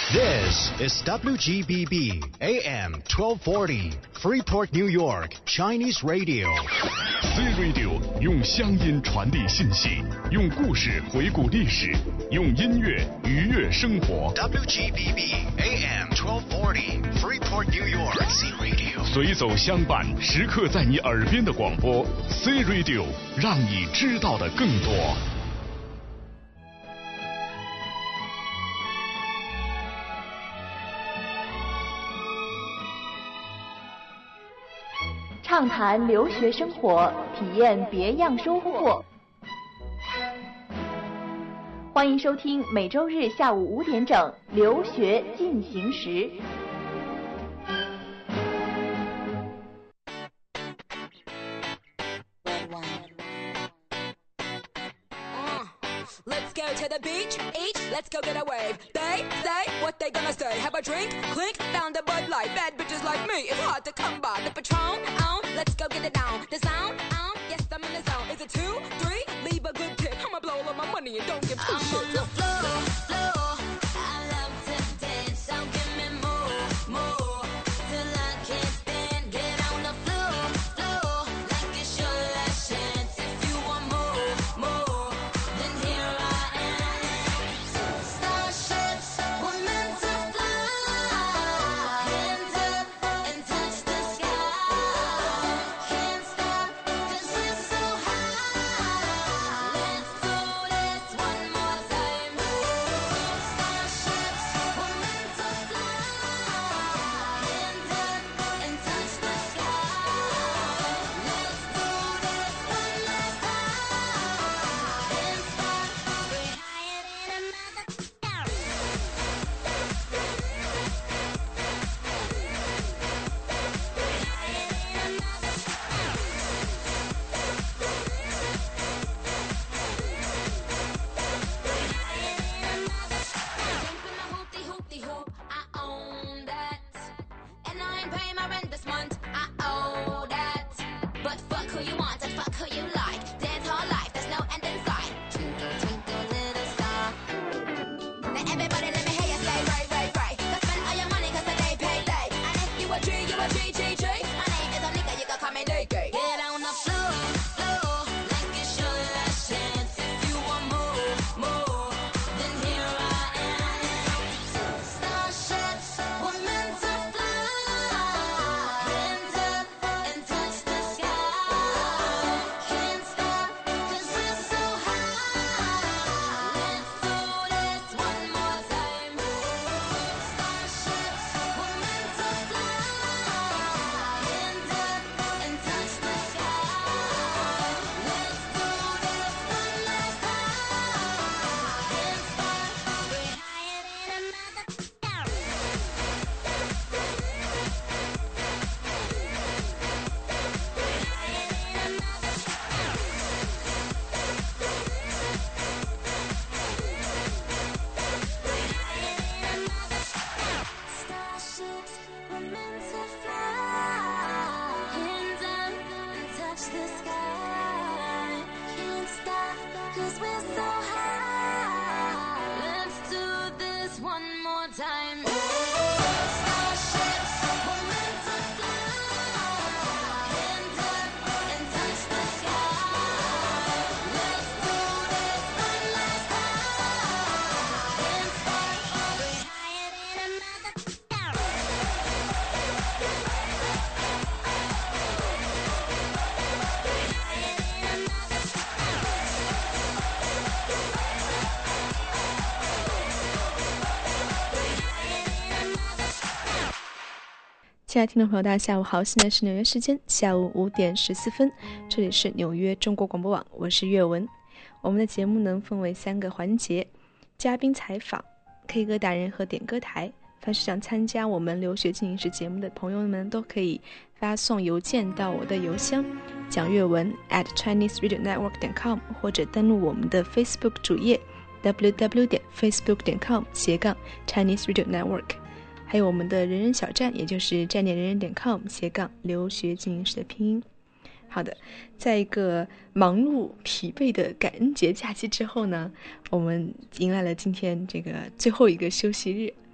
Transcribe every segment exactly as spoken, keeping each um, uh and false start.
This is W G B B A M twelve forty, Freeport, New York, Chinese Radio. C Radio 用乡音传递信息，用故事回顾历史，用音乐愉悦生活。 W G B B A M twelve forty, Freeport, New York, C Radio. 随走相伴，时刻在你耳边的广播 C Radio， 让你知道的更多。 畅谈留学生活，体验别样收获。欢迎收听每周日下午五点整《留学进行时》。 Let's go to the beach, eat, let's go get a wave. They say what they gonna say. Have a drink, clink, found a Bud Light. Bad bitches like me, it's hard to come by. The Patron, on, let's go get it down. The sound, on, yes I'm in the zone. Is it two, three? Leave a good tip. I'ma blow all of my money and don't give two shits. I'm on the floor, floor. I love to dance, so give me more, more. Till I can't stand, get on the floor, floor. Like it's your last chance. If you want more, more, then here I am. Starships were meant to fly. Hands up and touch the sky. Can't stop 'cause we're so high. Let's do this one more time. Starships were meant to fly. Hands up and touch the sky. Let's do this one last time. Can't stop, we're higher than a mother. Jumping my hoopty hoopty hoop, I own that. And I ain't paying my rent this month, I owe that. But fuck who you want and fuck who you like. Dance all life, there's no end in sight. Twinkle, twinkle, little star. Now everybody let me hear you say right, right, right. Go spend all your money 'cause the day pay late. And if you a G, you a G, G, G. My name is Onika, you can call me Nikki. Get on the floor, floor, like it's your last chance. If you want more, more, then here I am. Starships were meant to fly. Hands up and touch the sky. Can't stop 'cause we're so high. Let's do this one more time. Starships were meant to fly. Hands up and touch the sky. Let's do this one last time. Can't stop, we're higher than a mother. Starships were meant to fly. Hands up and touch the sky. Can't stop 'cause we're so high. Let's do this one more time. Starships were meant to fly. Hands up and touch the sky. Let's do this one last time. Can't stop, we're higher than a mother. 亲爱的听众朋友，大家下午好，现在是纽约时间下午五点十四分，这里是纽约中国广播网，我是岳文。我们的节目呢分为三个环节：嘉宾采访、K 歌达人和点歌台。凡是想参加我们留学进行时节目的朋友们，都可以发送邮件到我的邮箱讲粤文 at chinese radio network dot com， 或者登录我们的 Facebook 主页 w w w 点 facebook 点 com 斜杠 Chinese Radio Network。还有我们的人人小站，也就是站点人人点 com 斜杠留学进行时的拼音。好的，在一个忙碌疲惫的感恩节假期之后呢，我们迎来了今天这个最后一个休息日。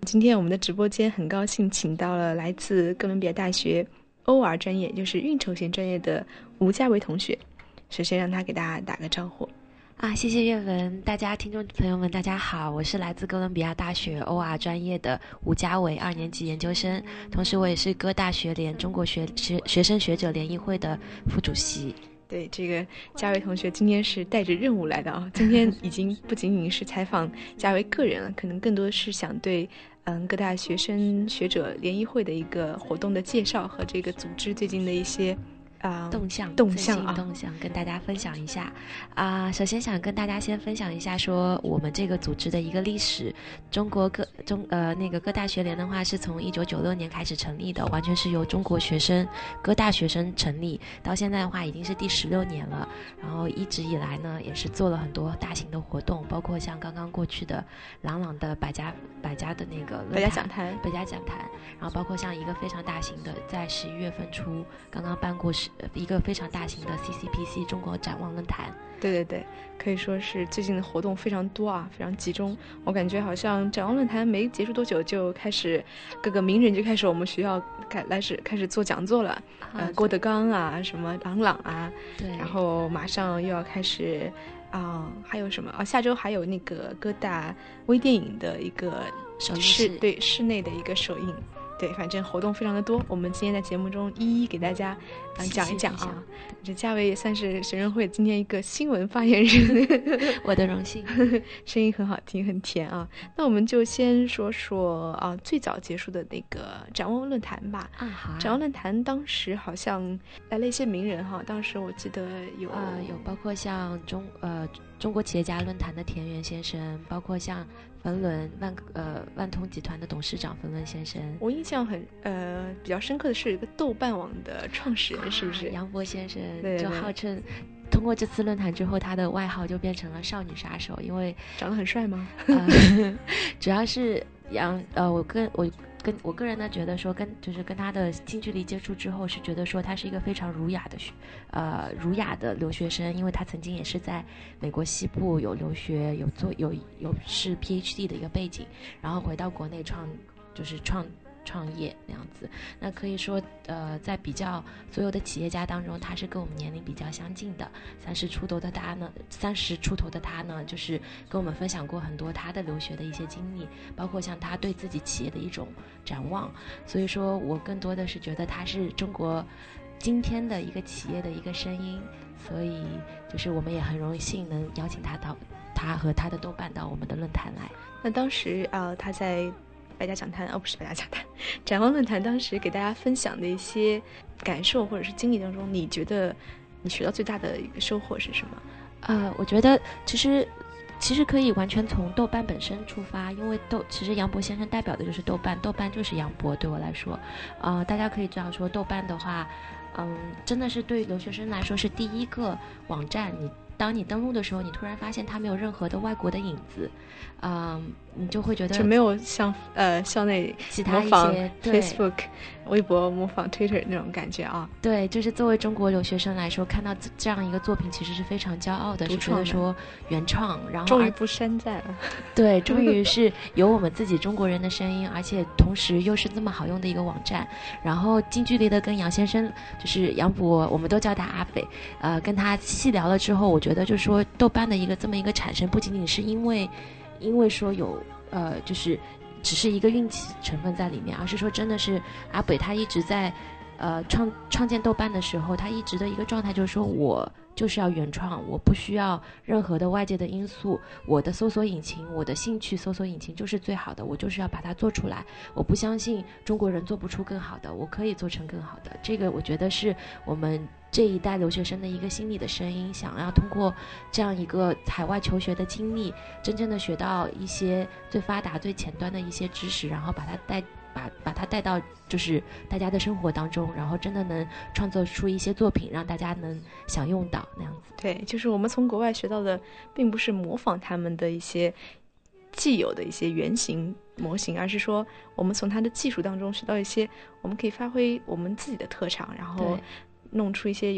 今天我们的直播间很高兴请到了来自哥伦比亚大学 O R 专业，就是运筹学专业的吴佳维同学。首先让他给大家打个招呼。 啊，谢谢岳文，大家听众朋友们，大家好，我是来自哥伦比亚大学 O R 专业的吴佳维，二年级研究生，同时我也是哥大学联中国学学学生学者联谊会的副主席。 对，这个佳维同学今天是带着任务来的啊！今天已经不仅仅是采访佳维个人了，可能更多是想对嗯各大学生学者联谊会的一个活动的介绍和这个组织最近的一些啊、呃、 动向动向啊动向跟大家分享一下啊、呃。首先想跟大家先分享一下说我们这个组织的一个历史。中国各中呃那个各大学联的话是从一九九六年开始成立的，完全是由中国学生各大学生成立，到现在的话已经是第十六年了。然后一直以来呢也是做了很多大型的活动，包括像刚刚过去的朗朗的百家百家的那个百家讲坛百家讲坛，然后包括像一个非常大型的在十一月份初刚刚办过是一个非常大型的 C C P C 中国展望论坛。 对对对，可以说是最近的活动非常多啊，非常集中。我感觉好像展望论坛没结束多久就开始各个名人就开始我们学校开来始开始做讲座了，啊、呃，郭德纲啊，什么郎朗啊， 对， 然后马上又要开始啊、呃，还有什么啊？下周还有那个哥大微电影的一个首映室， 式， 对室内的一个首映。对，反正活动非常的多，我们今天在节目中一一给大家嗯讲一讲啊。这佳维也算是学生会今天一个新闻发言人， 我的荣幸， 声音很好听，很甜啊。那我们就先说说啊最早结束的那个展望论坛吧。 啊好啊。 展望论坛当时好像来了一些名人哈，当时我记得有啊、呃、有包括像中呃中国企业家论坛的田园先生，包括像冯仑万呃万通集团的董事长冯仑先生。 我印象很呃比较深刻的是一个豆瓣网的创始人，是不是、 啊、杨博先生？ 对对对， 就号称通过这次论坛之后，他的外号就变成了少女杀手，因为长得很帅吗？ 呃、主要是杨呃我跟我。跟我个人呢觉得说跟就是跟他的近距离接触之后，是觉得说他是一个非常儒雅的学呃儒雅的留学生，因为他曾经也是在美国西部有留学，有做有有是 P H D 的一个背景，然后回到国内创就是创创业那样子。那可以说呃在比较所有的企业家当中，他是跟我们年龄比较相近的。三十出头的他呢三十出头的他呢就是跟我们分享过很多他的留学的一些经历，包括像他对自己企业的一种展望。所以说我更多的是觉得他是中国今天的一个企业的一个声音，所以就是我们也很荣幸能邀请他到他和他的豆瓣到我们的论坛来。 那当时啊、呃、他在百家讲坛哦不是百家讲坛展望论坛当时给大家分享的一些感受或者是经历当中，你觉得你学到最大的一个收获是什么？ 呃我觉得其实其实可以完全从豆瓣本身出发，因为豆其实杨博先生代表的就是豆瓣，豆瓣就是杨博。对我来说呃大家可以知道说豆瓣的话嗯真的是对于留学生来说是第一个网站，你当你登录的时候，你突然发现它没有任何的外国的影子，嗯，你就会觉得就没有像呃校内其他模仿一些 Facebook 微博模仿 Twitter 那种感觉啊。 对，就是作为中国留学生来说，看到这样一个作品其实是非常骄傲的，是觉得说原创，然后终于不山寨了。 对，终于是有我们自己中国人的声音，而且同时又是这么好用的一个网站。然后近距离的跟杨先生，就是杨博，我们都叫他阿北，呃，跟他细聊了之后，我觉得就是说豆瓣的一个这么一个产生，不仅仅是因为因为说有呃就是只是一个运气成分在里面，而是说真的是阿北他一直在呃创创建豆瓣的时候，他一直的一个状态就是说我就是要原创，我不需要任何的外界的因素，我的搜索引擎，我的兴趣搜索引擎就是最好的，我就是要把它做出来。我不相信中国人做不出更好的，我可以做成更好的。这个我觉得是我们这一代留学生的一个心理的声音，想要通过这样一个海外求学的经历，真正的学到一些最发达最前端的一些知识，然后把它带把把它带到就是大家的生活当中，然后真的能创作出一些作品让大家能享用到那样子。 对，就是我们从国外学到的并不是模仿他们的一些既有的一些原型模型，而是说我们从它的技术当中学到一些我们可以发挥我们自己的特长，然后弄出一些有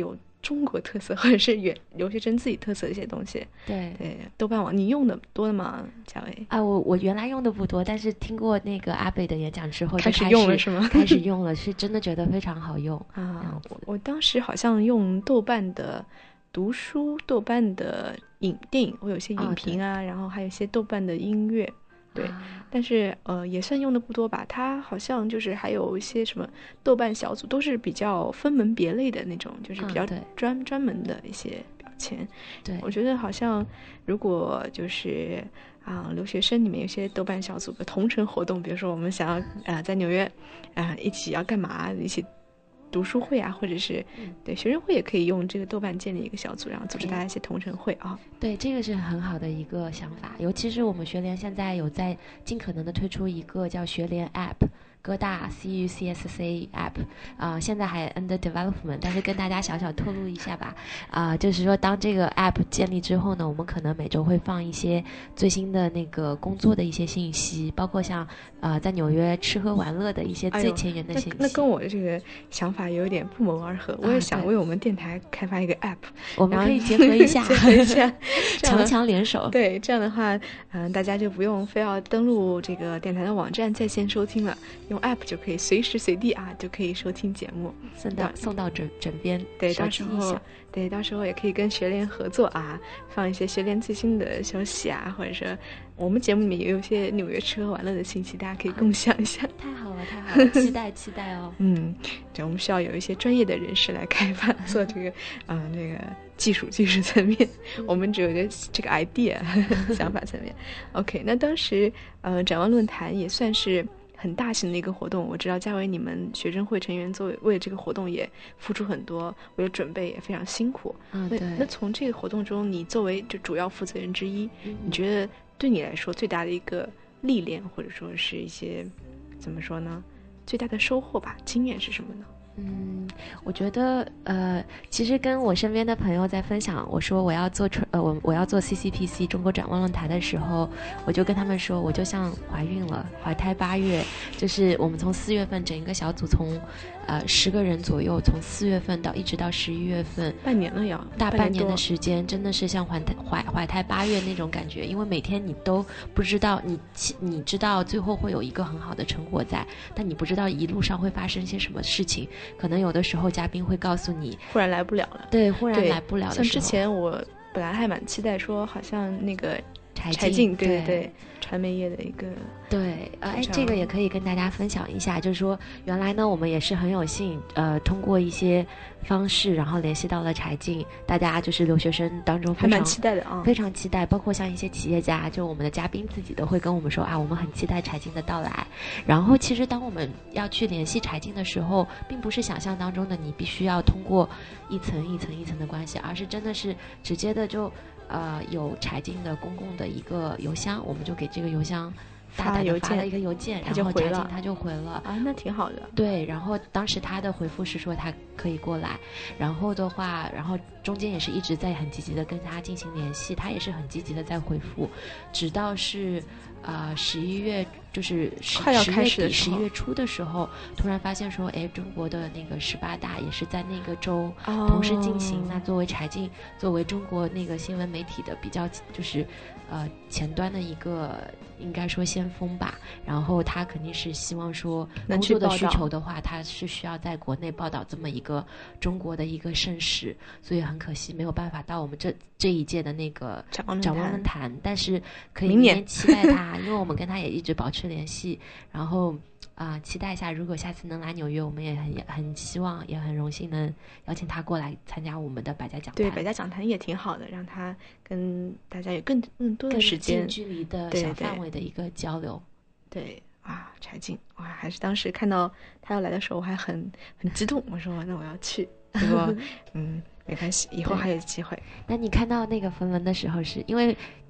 中国特色或者是原留学生自己特色的一些东西。 对对，豆瓣网你用的多的吗，嘉伟？ 啊，我我原来用的不多，但是听过那个阿北的演讲之后就开始用了是吗？ 开始用了，是真的觉得非常好用啊！我我当时好像用豆瓣的读书、豆瓣的影电影，我有些影评啊，哦、然后还有一些豆瓣的音乐。对，啊、但是呃也算用的不多吧。它好像就是还有一些什么豆瓣小组，都是比较分门别类的那种，就是比较专、嗯、专门的一些标签。 对， 我觉得好像如果就是啊、呃、留学生里面有些豆瓣小组的同城活动，比如说我们想要啊、呃、在纽约啊、呃、一起要干嘛，一起读书会啊，或者是对学生会也可以用这个豆瓣建立一个小组，然后组织大家一些同城会啊。 对，这个是很好的一个想法，尤其是我们学联现在有在尽可能的推出一个叫学联 App。哥大 C U C S C App 啊、呃，现在还 under development， 但是跟大家小小透露一下吧，啊、呃，就是说当这个 App 建立之后呢，我们可能每周会放一些最新的那个工作的一些信息，包括像呃在纽约吃喝玩乐的一些最前沿的信息。 哎、那, 那跟我的这个想法有点不谋而合，我也想为我们电台开发一个 App，、啊、 我们可以结合一下， 结合一下， 强强联手。 对，这样的话，嗯、呃，大家就不用非要登录这个电台的网站在线收听了，用 App 就可以随时随地啊就可以收听节目， 送到送到枕枕边。 对，到时候对到时候也可以跟学联合作啊，放一些学联最新的消息啊，或者说我们节目里面也有一些纽约吃喝玩乐的信息，大家可以共享一下。 啊、太好了，太好了，期待期待哦。 嗯，这我们需要有一些专业的人士来开发做这个，嗯、呃，这个技术技术层面，我们只有这这个 idea 想法层面。OK， 那当时呃展望论坛也算是很大型的一个活动，我知道嘉伟你们学生会成员作为为了这个活动也付出很多，为了准备也非常辛苦。 嗯，对。 那从这个活动中，你作为就主要负责人之一，嗯、你觉得对你来说最大的一个历练，或者说是一些怎么说呢，最大的收获吧，经验是什么呢？ 嗯，我觉得呃，其实跟我身边的朋友在分享，我说我要做呃我我要做 C C P C 中国展望论坛的时候，我就跟他们说，我就像怀孕了，怀胎八月，就是我们从四月份整一个小组从呃十个人左右，从四月份到一直到十一月份， 半年了呀， 大半年的时间，真的是像怀胎怀怀胎八月那种感觉，因为每天你都不知道你你知道最后会有一个很好的成果在，但你不知道一路上会发生些什么事情。可能有的时候嘉宾会告诉你忽然来不了了， 对，忽然来不了的时候。 像之前我本来还蛮期待说好像那个柴柴静，对对对，传媒业的一个对，呃，哎，这个也可以跟大家分享一下，就是说原来呢我们也是很有幸，呃，通过一些方式，然后联系到了柴静，大家就是留学生当中非常还蛮期待的啊， 非常期待，包括像一些企业家，就我们的嘉宾自己都会跟我们说啊，我们很期待柴静的到来。然后其实当我们要去联系柴静的时候，并不是想象当中的你必须要通过一层一层一层的关系，而是真的是直接的就呃有柴静的公共的一个邮箱，我们就给这个邮箱大胆的发了一个邮件， 他就回了， 他就回了啊，那挺好的。 对，然后当时他的回复是说他可以过来，然后的话，然后中间也是一直在很积极的跟他进行联系，他也是很积极的在回复，直到是呃十一月就是快要开始的十一月初的时候，突然发现说，哎，中国的那个十八大也是在那个周同时进行。哦、那作为柴静，作为中国那个新闻媒体的比较就是呃前端的一个应该说先锋吧，然后他肯定是希望说工作的需求的话，他是需要在国内报道这么一个中国的一个盛事，所以很可惜没有办法到我们这这一届的那个展望论坛，但是可以明年期待他，因为我们跟他也一直保持联系，然后啊、呃，期待一下，如果下次能来纽约，我们也很很希望，也很荣幸能邀请他过来参加我们的百家讲坛。 对，百家讲坛也挺好的，让他跟大家有更更多的时间、 更近距离的小范围的一个交流。 对, 对啊，柴静哇，还是当时看到他要来的时候，我还很很激动，我说那我要去，结果嗯没关系，以后还有机会。 那你看到那个冯仑的时候是，是因为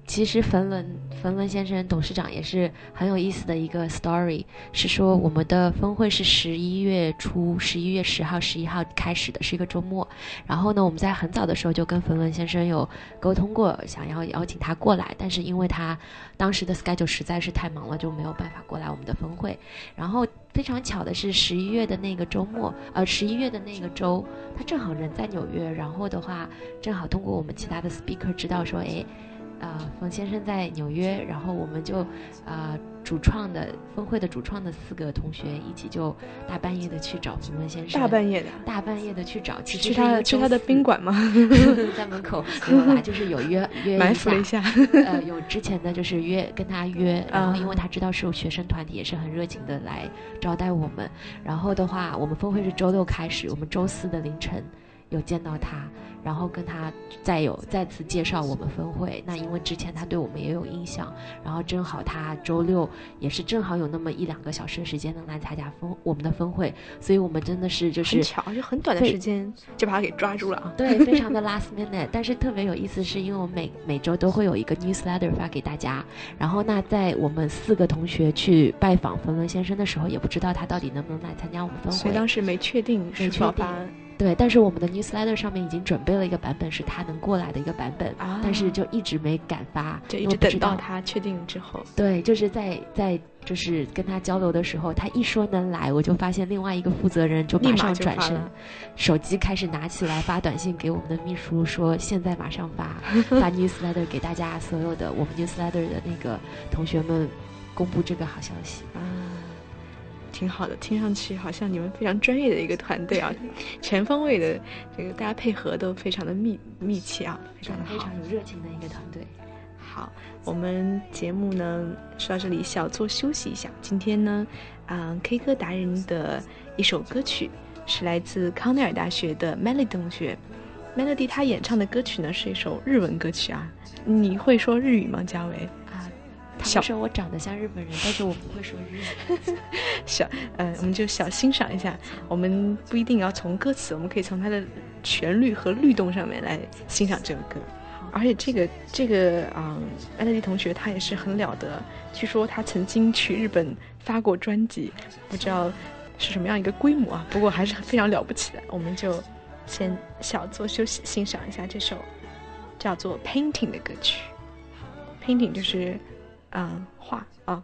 其实冯仑冯仑先生董事长也是很有意思的一个 story， 是说我们的峰会是十一月初，十一月十号、十一号开始的，是一个周末。然后呢，我们在很早的时候就跟冯仑先生有沟通过，想要邀请他过来，但是因为他当时的 schedule 实在是太忙了，就没有办法过来我们的峰会。然后非常巧的是，十一月的那个周末，呃，十一月的那个周，他正好人在纽约，然后的话，正好通过我们其他的 speaker 知道说，哎。呃，冯先生在纽约，然后我们就呃主创的峰会的主创的四个同学一起就大半夜的去找冯仑先生， 大半夜的， 大半夜的去找，其实去他去他的宾馆吗？ 在门口没有啦，就是有约约埋伏了一下， 呃，有之前的就是约跟他约，然后因为他知道是有学生团体，也是很热情的来招待我们。然后的话，我们峰会是周六开始，我们周四的凌晨有见到他。然后跟他再有再次介绍我们峰会，那因为之前他对我们也有印象，然后正好他周六也是正好有那么一两个小时的时间能来参加峰我们的峰会，所以我们真的是就是很巧，就很短的时间就把他给抓住了啊。 对，非常的 last minute。但是特别有意思是因为我们每每周都会有一个 newsletter 发给大家，然后那在我们四个同学去拜访冯仑先生的时候，也不知道他到底能不能来参加我们峰会， 所以当时没确定是否发。 对，但是我们的 newsletter 上面已经准备了一个版本是他能过来的一个版本， 啊、 但是就一直没敢发， 就一直等到他确定之后。 对，就是在在就是跟他交流的时候，他一说能来，我就发现另外一个负责人就马上转身，手机开始拿起来发短信给我们的秘书说现在马上发发 newsletter 给大家所有的我们 newsletter 的那个同学们公布这个好消息啊。挺好的，听上去好像你们非常专业的一个团队啊，全方位的这个大家配合都非常的密密切啊，非常的好， 非常有热情的一个团队。 好，我们节目呢说到这里小作休息一下。今天呢，嗯、呃、，K 歌达人的一首歌曲是来自康奈尔大学的 Melody 同学。Melody 她演唱的歌曲呢是一首日文歌曲啊，你会说日语吗，嘉维？ 他们说我长得像日本人，但是我不会说日语。 小，呃，我们就小欣赏一下。我们不一定要从歌词，我们可以从它的旋律和律动上面来欣赏这个歌。而且这个这个啊，安德利同学他也是很了得，据说他曾经去日本发过专辑，不知道是什么样一个规模啊，不过还是非常了不起的。我们就先小做休息，欣赏一下这首叫做 Painting 的歌曲。Painting 就是嗯，画啊。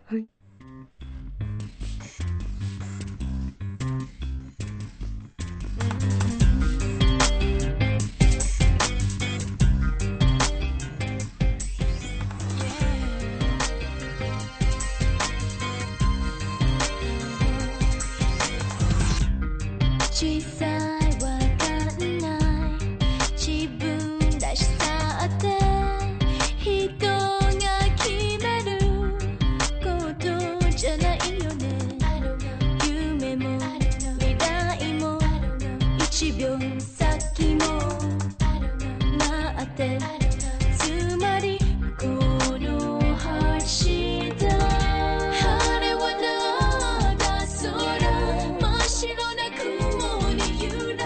小さいわかんない自分らしさって人が決めることじゃないよね夢も未来も一秒先も待ってつまりこの橋だ晴れ渡った空真っ白な雲に揺ら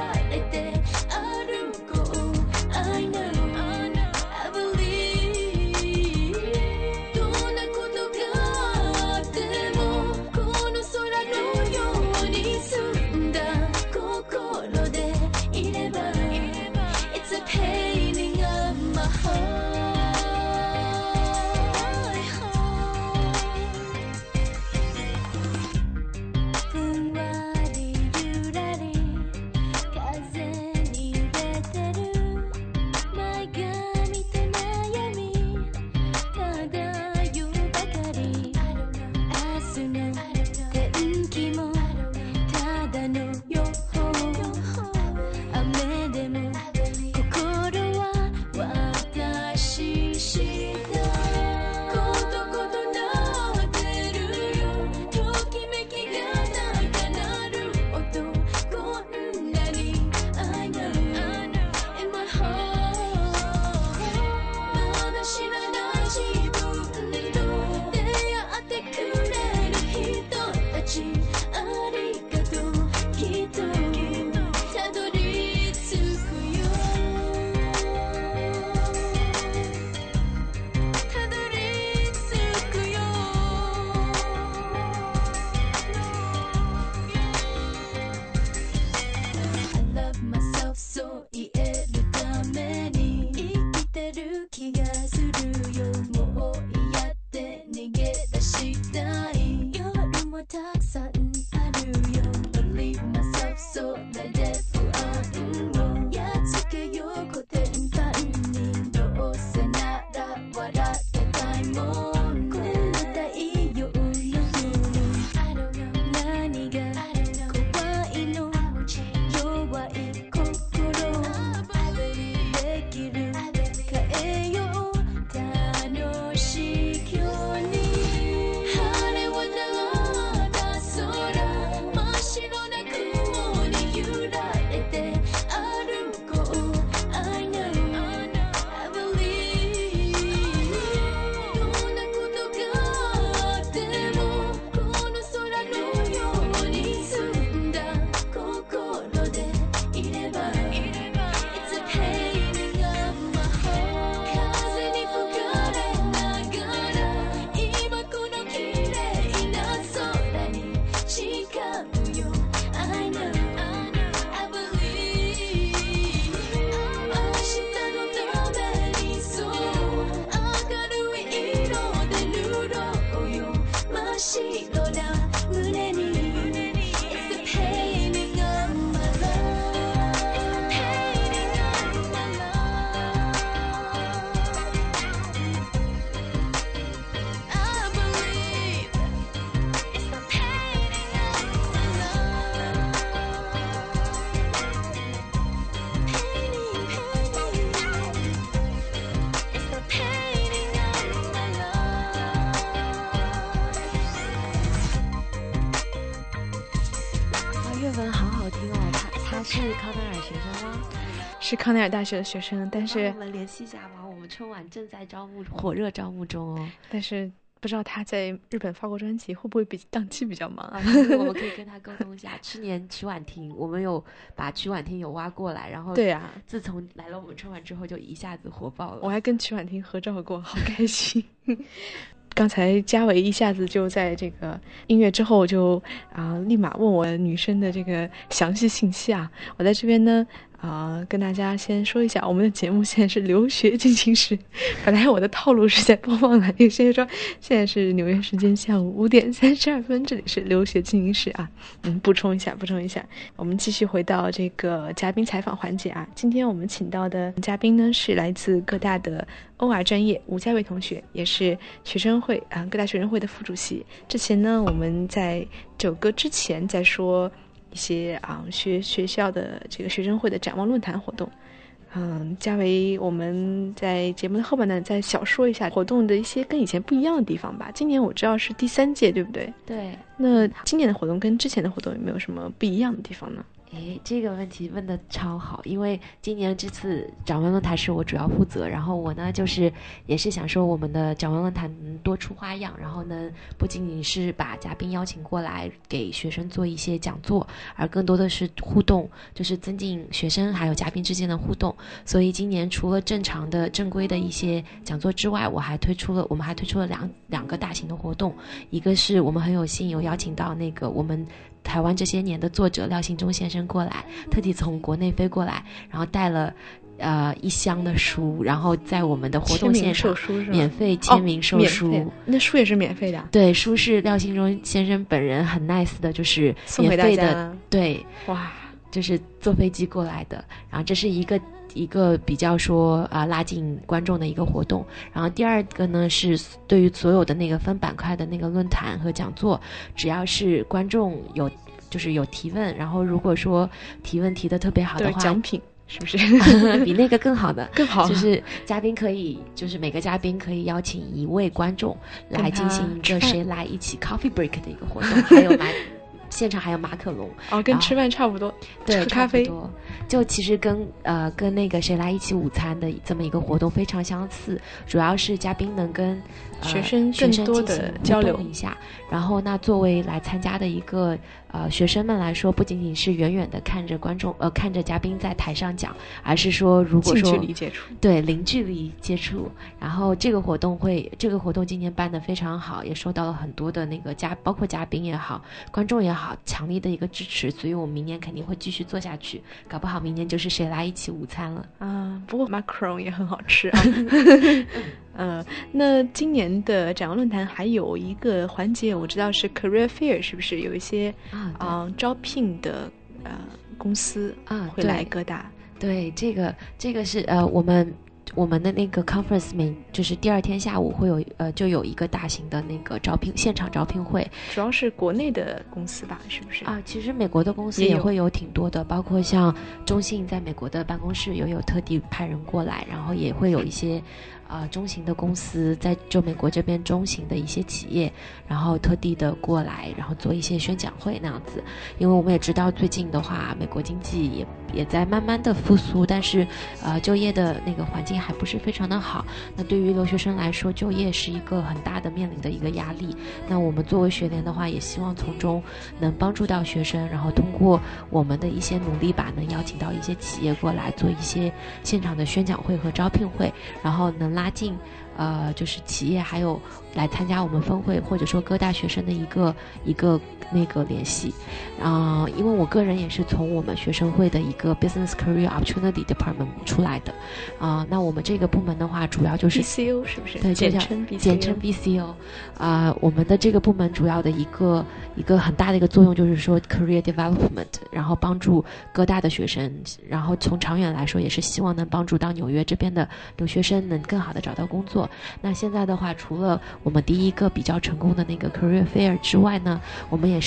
是康奈尔学生吗？ 是康奈尔大学的学生，但是帮我们联系一下吧，我们春晚正在招募，火热招募中哦。 但是不知道他在日本发过专辑，会不会比档期比较忙啊？ 我们可以跟他沟通一下。去年曲婉婷，我们有把曲婉婷有挖过来，然后对啊， 自从来了我们春晚之后，就一下子火爆了。 我还跟曲婉婷合照过，好开心。刚才嘉伟一下子就在这个音乐之后就啊、呃，立马问我女生的这个详细信息啊。我在这边呢啊、呃，跟大家先说一下，我们的节目现在是留学进行时。本来我的套路是在播放栏，有些人说现在是纽约时间下午五点三十二分，这里是留学进行时啊。嗯，补充一下，补充一下，我们继续回到这个嘉宾采访环节啊。今天我们请到的嘉宾呢是来自各大的 O R 专业吴佳伟同学，也是学生会啊、呃、各大学生会的副主席。之前呢，我们在九歌之前在说一些啊学学校的这个学生会的展望论坛活动。嗯，嘉伟，我们在节目的后半段再小说一下活动的一些跟以前不一样的地方吧。今年我知道是第三届，对不对？ 对。 那今年的活动跟之前的活动有没有什么不一样的地方呢？ 诶，这个问题问得超好，因为今年这次展望论坛是我主要负责，然后我呢就是也是想说我们的展望论坛多出花样，然后呢不仅仅是把嘉宾邀请过来给学生做一些讲座，而更多的是互动，就是增进学生还有嘉宾之间的互动。所以今年除了正常的正规的一些讲座之外，我还推出了我们还推出了两两个大型的活动，一个是我们很有幸有邀请到那个我们台湾这些年的作者廖信忠先生过来，特地从国内飞过来，然后带了呃一箱的书，然后在我们的活动现场免费签名售书、 哦、那书也是免费的、啊、 对，书是廖信忠先生本人很 nice 的，就是免费的，对， 哇， 就是坐飞机过来的。然后这是一个一个比较说啊、呃、拉近观众的一个活动。然后第二个呢是对于所有的那个分板块的那个论坛和讲座，只要是观众有就是有提问，然后如果说提问提得特别好的话， 奖品是不是比那个更好的更好， 就是嘉宾可以就是每个嘉宾可以邀请一位观众来进行一个谁来一起 coffee break 的一个活动，还有买现场还有马可龙哦，跟吃饭差不多， 对， 喝咖啡， 就其实跟呃跟那个谁来一起午餐的这么一个活动非常相似，主要是嘉宾能跟、呃、 学生更多的交流一下。然后那作为来参加的一个呃学生们来说，不仅仅是远远的看着观众呃看着嘉宾在台上讲，而是说如果说近距离接触， 对，零距离接触。然后这个活动会这个活动今年办得非常好，也受到了很多的那个嘉包括嘉宾也好，观众也好强力的一个支持，所以我们明年肯定会继续做下去，搞不好明年就是谁来一起午餐了啊！不过 macaron 也很好吃啊。呃，那今年的展望论坛还有一个环节，我知道是 career fair， 是不是有一些啊、呃、招聘的呃公司啊会来各大？ 对，这个这个是呃我们。我们的那个 conference 每就是第二天下午会有呃就有一个大型的那个招聘现场招聘会， 主要是国内的公司吧，是不是啊？其实美国的公司也会有挺多的，包括像中信在美国的办公室也有特地派人过来，然后也会有一些呃中型的公司在就美国这边中型的一些企业，然后特地的过来，然后做一些宣讲会那样子。因为我们也知道最近的话，美国经济也也在慢慢的复苏，但是呃就业的那个环境还不是非常的好。那对于留学生来说，就业是一个很大的面临的一个压力。那我们作为学联的话，也希望从中能帮助到学生，然后通过我们的一些努力吧，能邀请到一些企业过来做一些现场的宣讲会和招聘会，然后能拉近呃，就是企业还有来参加我们分会或者说各大学生的一个一个那个联系啊、呃，因为我个人也是从我们学生会的一个 Business Career Opportunity Department 出来的啊、呃，那我们这个部门的话，主要就是 B C O 是不是？ 对， 简称 B C O， 简称 B C O 啊、呃，我们的这个部门主要的一个一个很大的一个作用就是说 Career Development， 然后帮助各大的学生，然后从长远来说也是希望能帮助到纽约这边的留学生能更好的找到工作。那现在的话，除了我们第一个比较成功的那个 Career Fair 之外呢，我们也是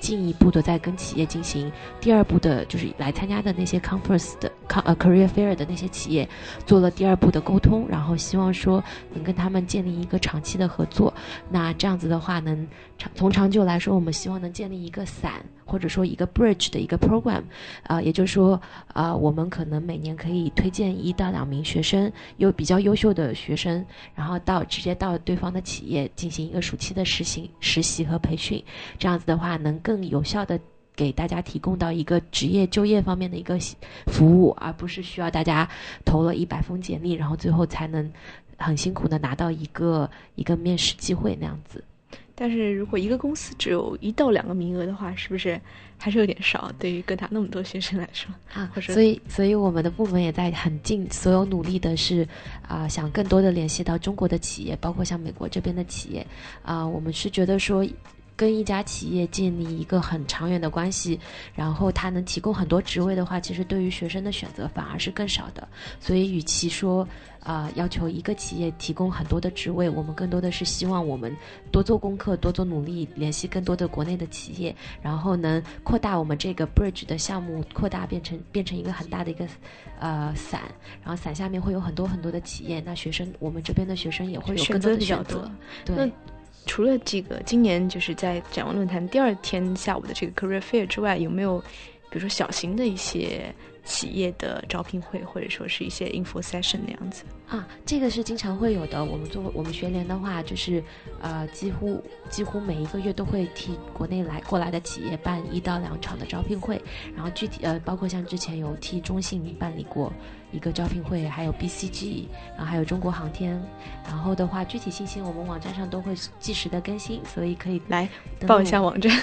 进一步的再跟企业进行第二步的，就是来参加的那些 conference 的呃 career fair 的那些企业做了第二步的沟通，然后希望说能跟他们建立一个长期的合作。那这样子的话能从长久来说，我们希望能建立一个伞或者说一个 bridge 的一个 program， 呃，也就是说呃，我们可能每年可以推荐一到两名学生，有比较优秀的学生，然后到直接到对方的企业进行一个暑期的实行实习和培训，这样子的话能更有效的给大家提供到一个职业就业方面的一个服务，而不是需要大家投了一百封简历，然后最后才能很辛苦的拿到一个一个面试机会那样子。 但是如果一个公司只有一到两个名额的话，是不是还是有点少？对于哥大那么多学生来说啊， 或者所以所以我们的部门也在很尽所有努力的是啊、呃，想更多的联系到中国的企业，包括像美国这边的企业啊、呃，我们是觉得说跟一家企业建立一个很长远的关系，然后它能提供很多职位的话，其实对于学生的选择反而是更少的。所以与其说啊、呃、要求一个企业提供很多的职位，我们更多的是希望我们多做功课，多做努力，联系更多的国内的企业，然后能扩大我们这个 bridge 的项目，扩大变成变成一个很大的一个呃伞，然后伞下面会有很多很多的企业，那学生我们这边的学生也会有更多的选择。对。 除了这个今年就是在展望论坛第二天下午的这个 career fair 之外，有没有比如说小型的一些企业的招聘会，或者说是一些 info session 那样子啊？这个是经常会有的。我们做我们学联的话，就是呃几乎几乎每一个月都会替国内来过来的企业办一到两场的招聘会，然后具体呃包括像之前有替中信办理过一个招聘会，还有 B C G， 然后还有中国航天，然后的话具体信息我们网站上都会及时的更新，所以可以来报一下网站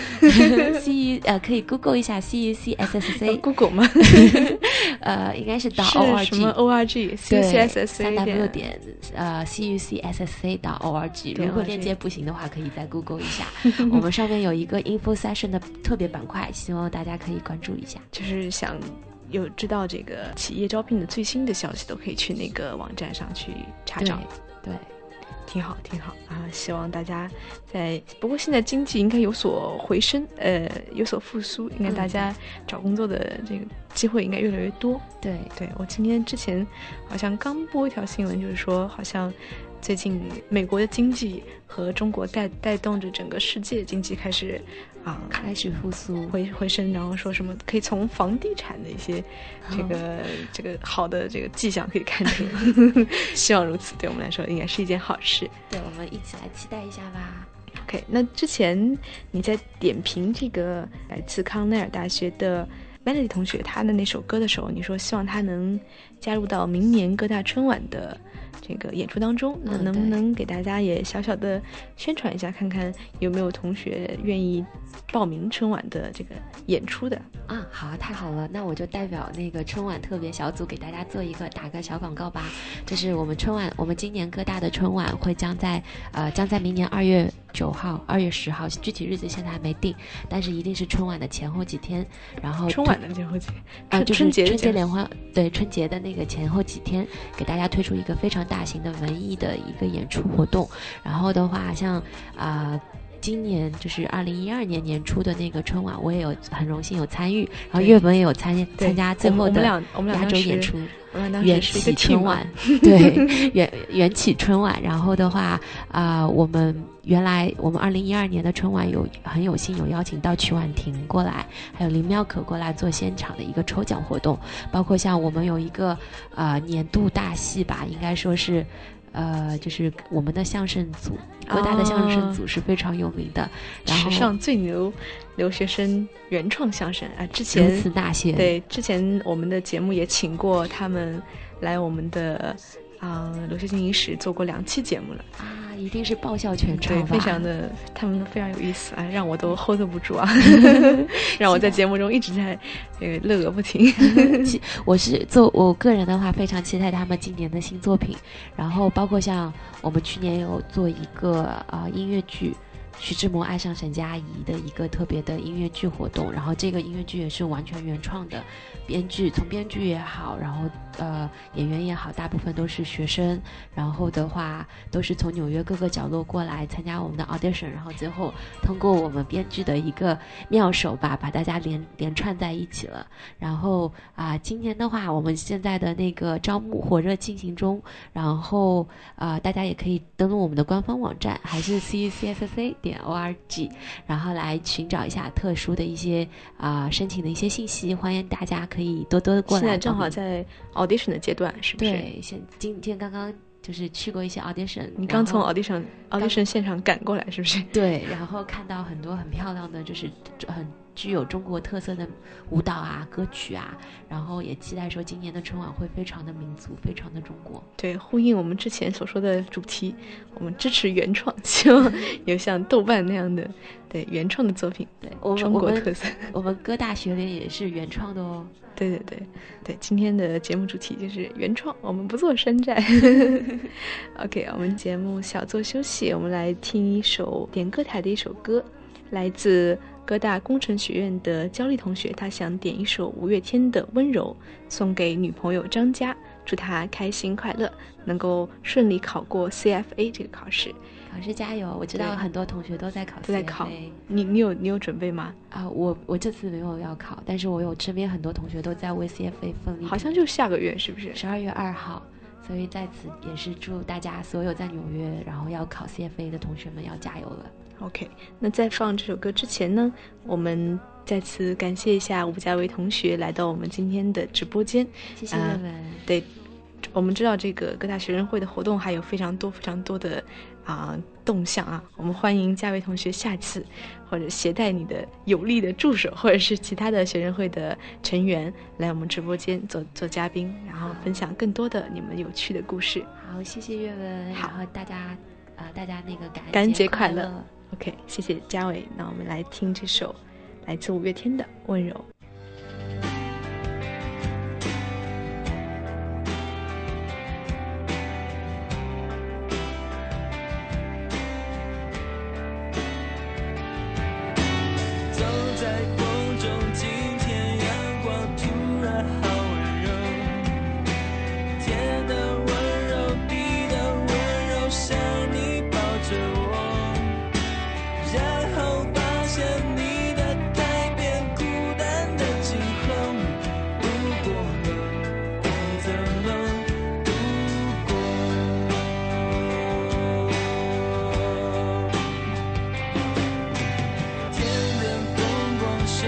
C U 呃可以 Google 一下 C U C S S C Google 吗？ 呃应该是到 O R G 什么 O R G C U C S S C 三 W 点呃 C U C S S C 到 O R G， 如果链接不行的话可以再 Google 一下我们上面有一个 info session 的特别板块，希望大家可以关注一下， 就是想有知道这个企业招聘的最新的消息，都可以去那个网站上去查找。 对，对挺好挺好啊！希望大家在不过现在经济应该有所回升，呃，有所复苏，应该大家找工作的这个机会应该越来越多。 对对，我今天之前好像刚播一条新闻，就是说好像最近美国的经济和中国带带动着整个世界经济开始啊开始复苏回回升，然后说什么可以从房地产的一些这个、哦、这个好的这个迹象可以看出希望如此，对我们来说应该是一件好事。 对，我们一起来期待一下吧。 OK， 那之前你在点评这个来自康奈尔大学的 Melody 同学他的那首歌的时候，你说希望他能加入到明年各大春晚的这个演出当中，那能不能给大家也小小的宣传一下，看看有没有同学愿意报名春晚的这个演出的啊？好啊，太好了，那我就代表那个春晚特别小组给大家做一个打个小广告吧。就是我们春晚，我们今年各大的春晚会将在呃将在明年二月九号、二月十号，具体日子现在还没定，但是一定是春晚的前后几天。然后春晚的前后几天啊，就是春节春节联欢，对春节的那个前后几天，给大家推出一个非常大型的文艺的一个演出活动。然后的话，像啊。呃今年就是二零一二年年初的那个春晚，我也有很荣幸有参与，然后岳文也有参参加最后的压轴演出，缘起春晚，对，缘缘起春晚。然后的话啊、呃，我们原来我们二零一二年的春晚有很有幸有邀请到曲婉婷过来，还有林妙可过来做现场的一个抽奖活动，包括像我们有一个呃年度大戏吧，应该说是。呃，就是我们的相声组，各大的相声组是非常有名的，哦、然后史上最牛留学生原创相声啊！之前如此大写， 对，之前我们的节目也请过他们来我们的啊、呃、留学进行时做过两期节目了啊，一定是爆笑全场吧， 对，非常的，他们都非常有意思啊，让我都 hold 不住啊，让我在节目中一直在呃乐个不停。 我是做我个人的话，非常期待他们今年的新作品，然后包括像我们去年有做一个啊、呃、音乐剧。 徐志摩爱上沈佳宜的一个特别的音乐剧活动，然后这个音乐剧也是完全原创的，编剧从编剧也好，然后呃演员也好，大部分都是学生，然后的话都是从纽约各个角落过来参加我们的 audition， 然后最后通过我们编剧的一个妙手吧，把大家连连串在一起了。然后啊、呃，今年的话，我们现在的那个招募火热进行中，然后啊、呃，大家也可以登录我们的官方网站，还是 c c s s a 点 o r g， 然后来寻找一下特殊的一些啊、呃、申请的一些信息，欢迎大家可以多多过来。 现在正好在 audition 的阶段，是不是？ 对，现今天刚刚就是去过一些 audition， 你刚从 audition audition 现场赶过来，是不是？ 对，然后看到很多很漂亮的，就是很具有中国特色的舞蹈啊、歌曲啊，然后也期待说今年的春晚会非常的民族，非常的中国。 对，呼应我们之前所说的主题，我们支持原创，希望有像豆瓣那样的对原创的作品， 对，我们中国特色。 我们, 我们歌大学联也是原创的哦。 对对对对，今天的节目主题就是原创，我们不做山寨。OK， 我们节目小作休息，我们来听一首点歌台的一首歌，来自哥大工程学院的焦丽同学，他想点一首五月天的《温柔》，送给女朋友张佳，祝她开心快乐，能够顺利考过 C F A 这个考试。 考试加油！我知道很多同学都在考 C F A， 都在考。你你有你有准备吗？ 啊，我我这次没有要考，但是我有身边很多同学都在为 C F A 奋力。 好像就下个月，是不是？ 十二月二号。所以在此也是祝大家所有在纽约然后要考 C F A 的同学们要加油了。 OK， 那在放这首歌之前呢，我们再次感谢一下吴佳薇同学来到我们今天的直播间。 谢谢你们、呃。 对，我们知道这个各大学生会的活动还有非常多非常多的啊、呃、动向啊，我们欢迎佳薇同学下次或者携带你的有力的助手或者是其他的学生会的成员来我们直播间做做嘉宾，然后分享更多的你们有趣的故事。 好，谢谢月文，然后大家呃大家那个感感恩节快乐。 乐。OK， 谢谢佳伟。那我们来听这首来自五月天的《温柔》。 走在风中，今天阳光突然好温柔，天的温柔，地的温柔，像你抱着我。然后发现你的改变，孤单的今后，如果该怎么度过？天边风光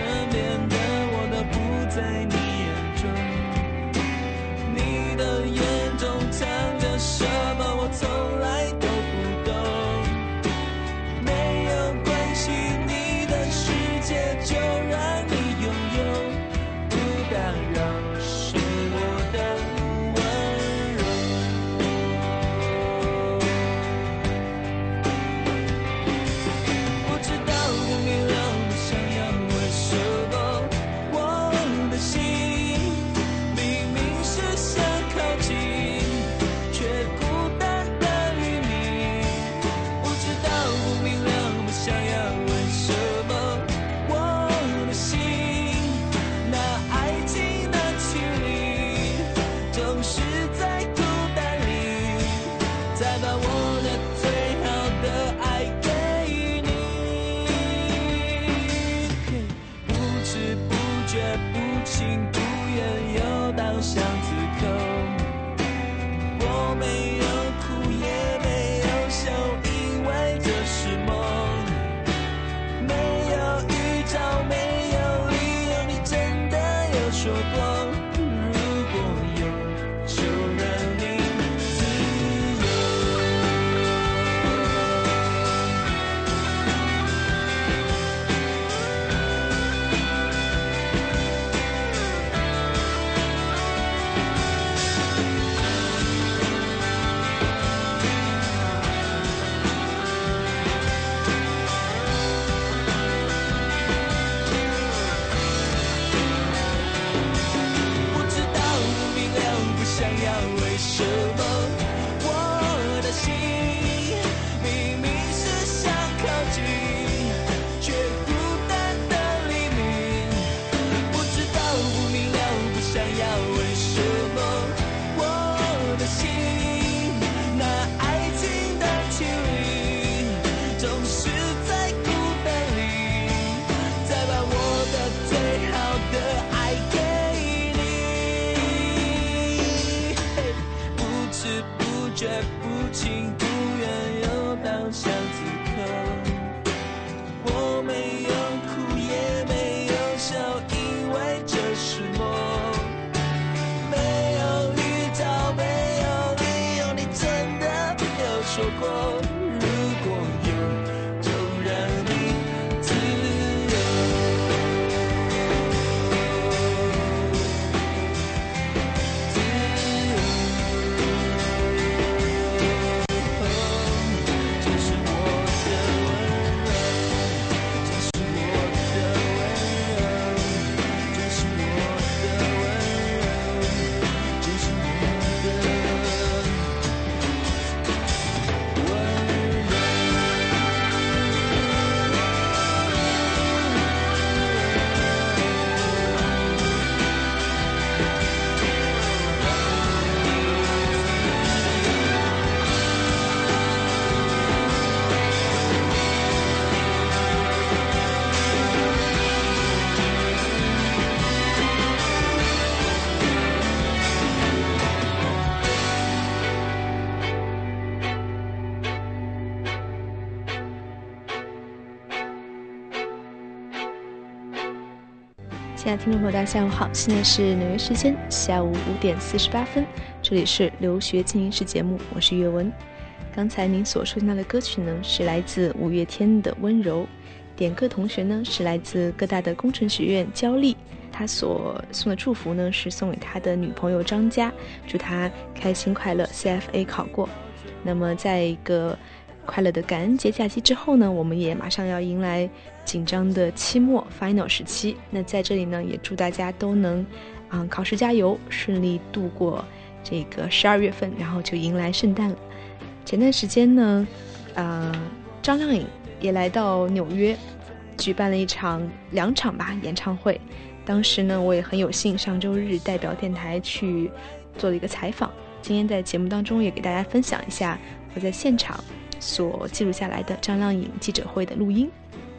亲爱的听众朋友，大家下午好，现在是纽约时间下午五点四十八分，这里是留学进行时节目，我是岳文。刚才您所收听到的歌曲呢，是来自五月天的《温柔》，点歌同学呢是来自各大的工程学院焦丽，他所送的祝福呢是送给他的女朋友张佳，祝他开心快乐 C F A 考过。那么在一个快乐的感恩节假期之后呢，我们也马上要迎来紧张的期末 final 时期。那在这里呢，也祝大家都能嗯考试加油，顺利度过这个十二月份，然后就迎来圣诞了。前段时间呢，呃，张靓颖也来到纽约，举办了一场两场吧演唱会。当时呢，我也很有幸上周日代表电台去做了一个采访。今天在节目当中也给大家分享一下我在现场所记录下来的张靓颖记者会的录音。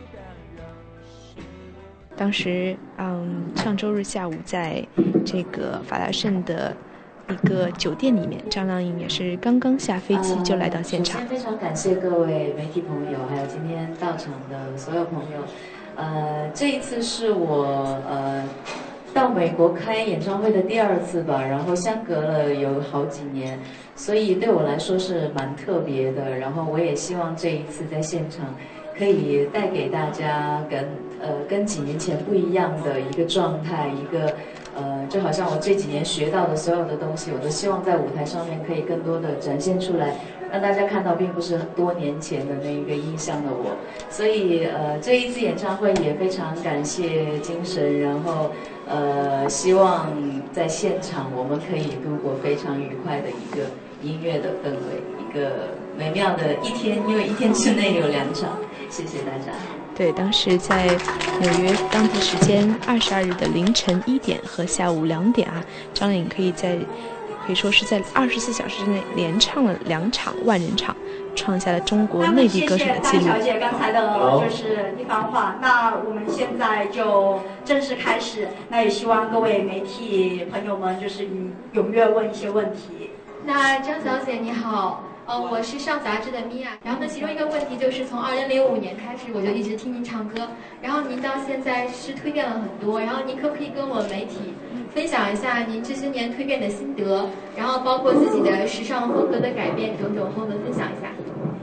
当时，嗯，上周日下午在这个法拉盛的一个酒店里面，张靓颖也是刚刚下飞机就来到现场。 呃、首先非常感谢各位媒体朋友，还有今天到场的所有朋友。呃，这一次是我呃到美国开演唱会的第二次吧，然后相隔了有好几年，所以对我来说是蛮特别的。然后我也希望这一次在现场可以带给大家跟呃跟几年前不一样的一个状态，一个呃就好像我这几年学到的所有的东西，我都希望在舞台上面可以更多的展现出来，让大家看到并不是多年前的那一个印象的我。所以呃这一次演唱会也非常感谢精神，然后呃希望在现场我们可以度过非常愉快的一个音乐的氛围，一个美妙的一天，因为一天之内有两场。谢谢大家。 对，当时在纽约当地时间二十二日的凌晨一点和下午两点啊，张靓颖可以在可以说是在二十四小时之内连唱了两场万人场，创下了中国内地歌手的记录。 谢谢戴小姐刚才的就是一番话，那我们现在就正式开始，那也希望各位媒体朋友们就是踊跃问一些问题。 那张小姐你好。呃，我是上杂志的米娅，然后呢，其中一个问题就是从二零零五年开始，我就一直听您唱歌，然后您到现在是蜕变了很多，然后您可不可以跟我媒体分享一下您这些年蜕变的心得，然后包括自己的时尚风格的改变种种，和我们分享一下。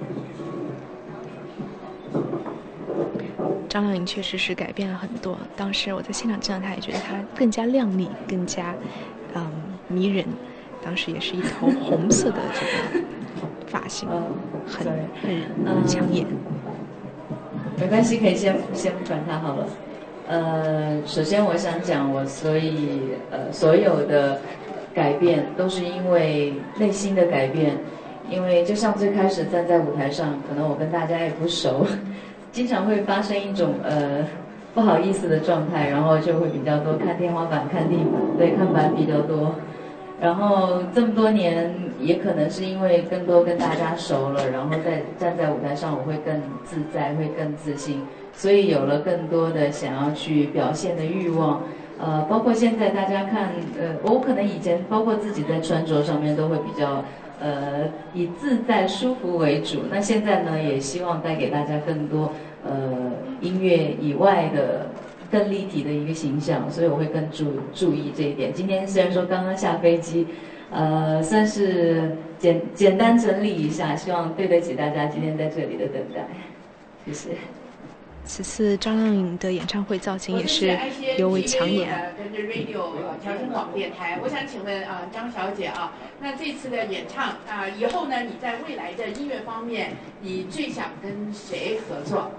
张靓颖确实是改变了很多，当时我在现场见到她，也觉得她更加靓丽，更加嗯迷人。当时也是一头红色的这个发型，很很抢眼。 没关系，可以先先不管它好了。呃，首先我想讲，我所以呃所有的改变都是因为内心的改变，因为就像最开始站在舞台上，可能我跟大家也不熟，经常会发生一种呃不好意思的状态，然后就会比较多看天花板、看地板，对，看板比较多。然后这么多年，也可能是因为更多跟大家熟了，然后在站在舞台上，我会更自在，会更自信，所以有了更多的想要去表现的欲望。呃，包括现在大家看，呃，我可能以前包括自己在穿着上面都会比较，呃，以自在舒服为主。那现在呢，也希望带给大家更多，呃，音乐以外的。更立体的一个形象，所以我会更注注意这一点。今天虽然说刚刚下飞机，呃，算是简简单整理一下，希望对得起大家今天在这里的等待。谢谢。 此次张靓颖的演唱会造型也是尤为抢眼。 跟着 Radio 调声广播电台，我想请问啊、呃、张小姐啊，那这次的演唱啊、呃，以后呢，你在未来的音乐方面，你最想跟谁合作？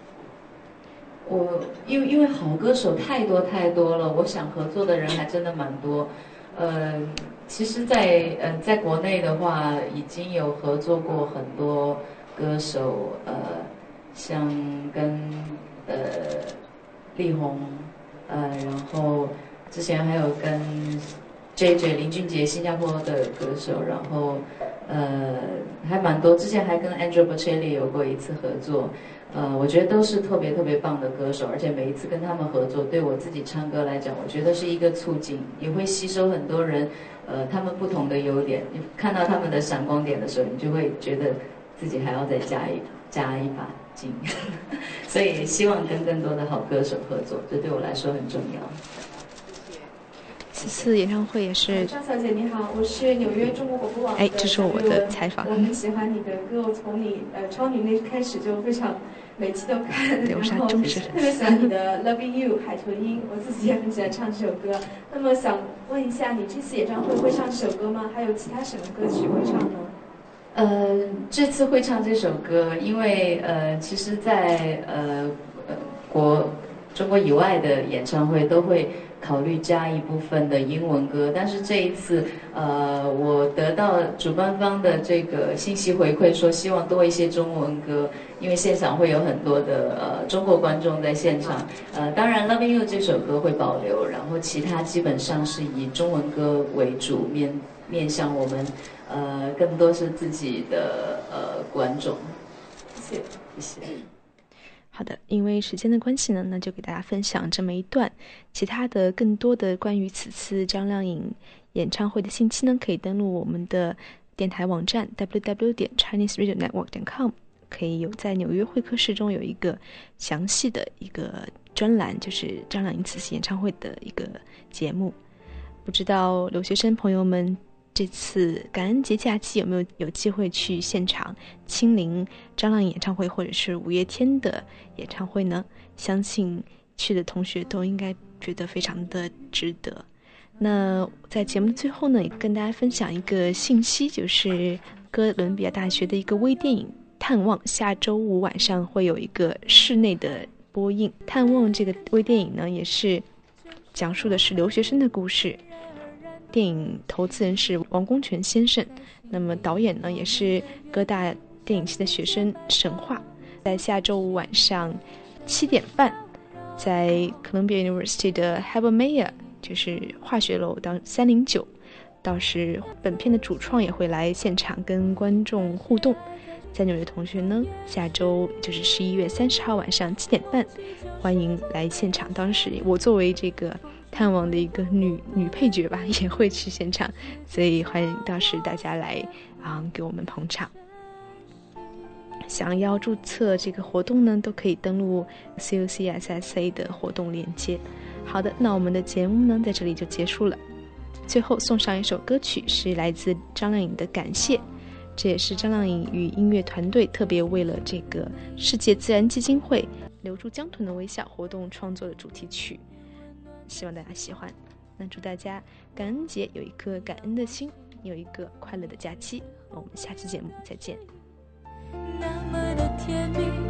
我因为因为好歌手太多太多了，我想合作的人还真的蛮多。呃，其实在，呃在国内的话，已经有合作过很多歌手，呃，像跟呃力宏，呃，然后之前还有跟 J J 林俊杰新加坡的歌手，然后呃还蛮多，之前还跟 Andrea Bocelli 有过一次合作。呃，我觉得都是特别特别棒的歌手，而且每一次跟他们合作，对我自己唱歌来讲，我觉得是一个促进，也会吸收很多人，呃，他们不同的优点。你看到他们的闪光点的时候，你就会觉得自己还要再加一加一把劲，所以希望跟更多的好歌手合作，这对我来说很重要。 此次演唱会也是张小姐你好，我是纽约中国广播网的。 哎，这是我的采访。 我很喜欢你的歌，我从你呃超女那开始就非常每期都看， 对，我是忠实特别喜欢你的 Loving You 海豚音，我自己也很喜欢唱这首歌。那么想问一下，你这次演唱会会唱这首歌吗？还有其他什么歌曲会唱呢？ 呃，这次会唱这首歌，因为呃，其实在呃呃国中国以外的演唱会都会考虑加一部分的英文歌，但是这一次，呃，我得到主办方的这个信息回馈说，希望多一些中文歌，因为现场会有很多的呃中国观众在现场。呃，当然《Loving You》这首歌会保留，然后其他基本上是以中文歌为主，面面向我们，呃，更多是自己的呃观众。 谢谢， 谢谢。 好的，因为时间的关系呢，那就给大家分享这么一段。其他的更多的关于此次张靓颖演唱会的信息呢，可以登录我们的电台网站 double-u double-u double-u 点 chinese radio network 点 com， 可以有在纽约会客室中有一个详细的一个专栏，就是张靓颖此次演唱会的一个节目。不知道留学生朋友们这次感恩节假期有没有有机会去现场亲临张靓颖演唱会或者是五月天的演唱会呢？相信去的同学都应该觉得非常的值得。那在节目的最后呢，也跟大家分享一个信息，就是哥伦比亚大学的一个微电影《探望》下周五晚上会有一个室内的播映。《探望》这个微电影呢，也是讲述的是留学生的故事。电影投资人是王功权先生，那么导演呢也是哥大电影系的学生沈化。在下周五晚上七点半，在 Columbia University 的 Habermeyer 就是化学楼到三零九，到时本片的主创也会来现场跟观众互动。在纽约同学呢，下周就是十一月三十号晚上七点半，欢迎来现场。当时我作为这个探望的一个女女配角吧，也会去现场，所以欢迎到时大家来啊、嗯、给我们捧场。想要注册这个活动呢，都可以登录 C U C S S A 的活动链接。好的，那我们的节目呢在这里就结束了。最后送上一首歌曲，是来自张靓颖的《感谢》，这也是张靓颖与音乐团队特别为了这个世界自然基金会留住江豚的微笑活动创作的主题曲，希望大家喜欢。那祝大家感恩节有一颗感恩的心，有一个快乐的假期。我们下期节目再见。 那么的甜蜜